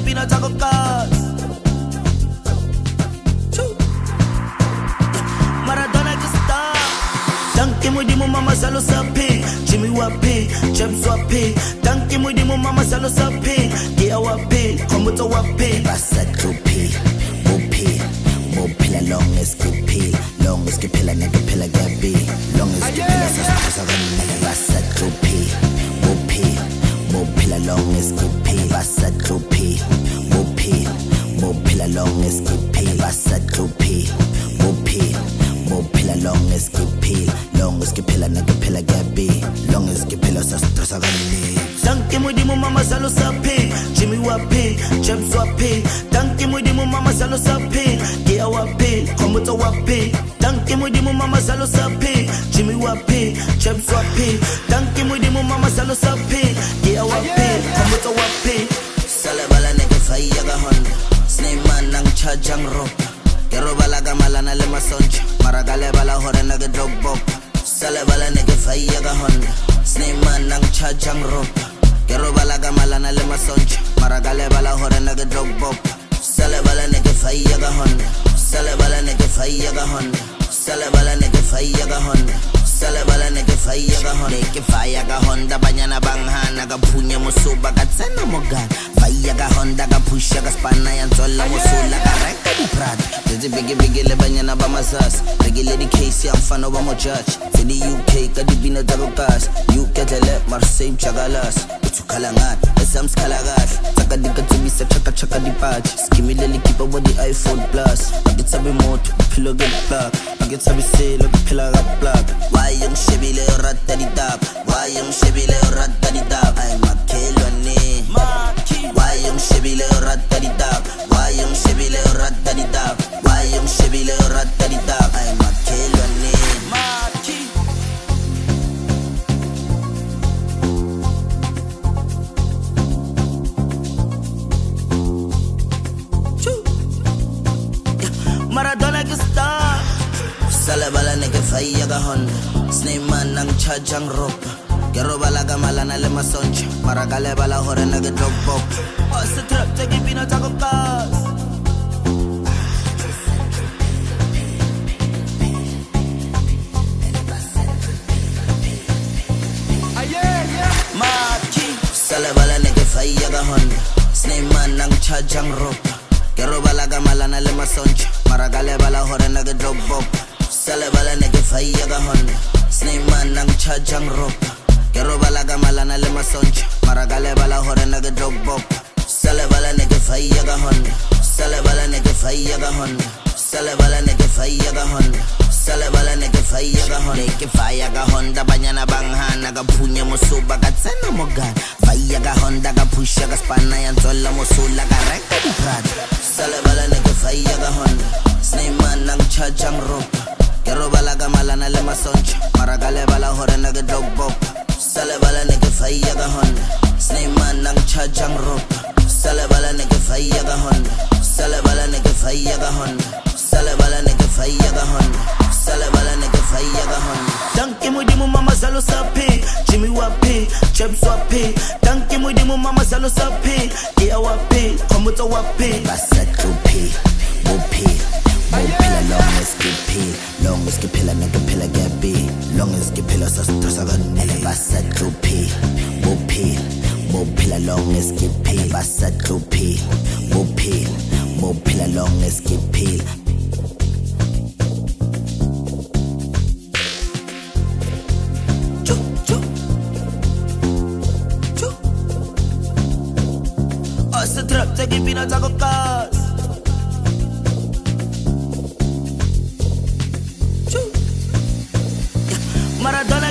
peanut ako gas. Maradona ka star. Tanki mo di mo mama salo sapi. Jimmy wapi, James wapi. Tanki mo di mo mama salo sapi. Gia wapi, Komuto wapi. Basa trupi, mupi, mupila long as kipi. Long as kipila nigga pila gabi. Long as kipila sa ganun. Basa trupi, mupi, mupila long as kipi. Basa trupi, mupi, mupila long as kipi. Basa trupi, mupi, mupila long as kipi. Long as kipila nigga pila gabi. Long as kipila sa ganun. Tanki mo di mo mama salo sapi. Jimmy wapi, James wapi. Tanki mo di mo mama salo sapi. Gia wapi, Komuto wapi. Tanki mo di mo mama salo sapi. Jimmy wapi, James wapi. Tanki mo di mo mama salo sapi. Gia wapi, Komuto wapi. Salabala nigga faya ga Honda. Snake man nang chajang rope. Kero bala gamala na lema soncha. Maragale bala hore naga drop bop. Salabala nigga faya ga Honda. Snake man nang chajang rope. Kero bala gamala na lema soncha. Maragale bala hore naga drop bop. Salabala nigga faya ga Honda. Salabala nigga faya ga Honda. Salabala nigga faya ga Honda. Salabala nigga faya ga Honda. Nigga faya ga Honda. Banyana banghan naga punya musuba katsena mogan. Faya ga Honda ga pusha ga spana yan zola musula ga reka di prad. Dede bigi le banyana ba masas. Lagi lady Casey ang fan wa mo judge. For the UK ka di binadago gas. UK tele Marseille chagalas. Kalangat, Sam's kalagat. Saka di ka tubisa, chaka di patch. Skimmy lily keep up with the iPhone Plus. Agit sabi mo, pilo get plug. Agit sabi say, look pila ga plug. Why yung shibile rata di tap? Why yung shibile rata di tap? Ay makelo ni. Why yung shibile rata di tap? Why yung shibile rata di tap? Why yung shibile rata di tap? Ay makelo ni. Maradona ka star. Salabala nigga faya ga Honda. Snake man nang chajang rope. Kero bala gamala na lema soncha. Maragale bala hore naga drop bop. Basta trap tagi peanut ako gas. Maki. Salabala nigga faya ga Honda. Snake man nang chajang rope. Kero bala gamala na lema soncha. Maragale bala hore naga drop bop. Salabala nigga faya ga Honda. Snake man nang chajang rope. Kero bala gamala na lema soncha. Maragale bala hore naga drop bop. Salabala nigga faya ga Honda. Salabala nigga faya ga Honda. Salabala nigga faya ga Honda. Salabala nigga faya ga Honda. Nigga faya ga Honda. Banyana banghan naga punya musuba katsena mogan. Faya ga Honda ga pusha ga spana yan zola musula ga reka di prad. Salabala nigga faya ga Honda. Snake man nang chajang rope. Kero bala gamala na lema soncha. Maragale bala hore naga drop bop. Salabala nigga faya ga Honda. Snake man nang chajang rope. Salabala nigga faya ga Honda. Salabala nigga faya ga Honda. Salabala nigga faya ga Honda. Salabala nigga faya ga Honda. Tanki mo di mo mama salo sapi. Jimmy wapi, James wapi. Tanki mo di mo mama salo sapi. Gia wapi, Komuto wapi. Basa trupi, mupi, mupila long as kipi. Long as kipila nigga pila gabi. Long as kipila sa ganun. Basa trupi, mupi, mupila long as kipi. Basa trupi, mupi, mupila long as kipi. Basta trap tagi peanut ako gas. Maradona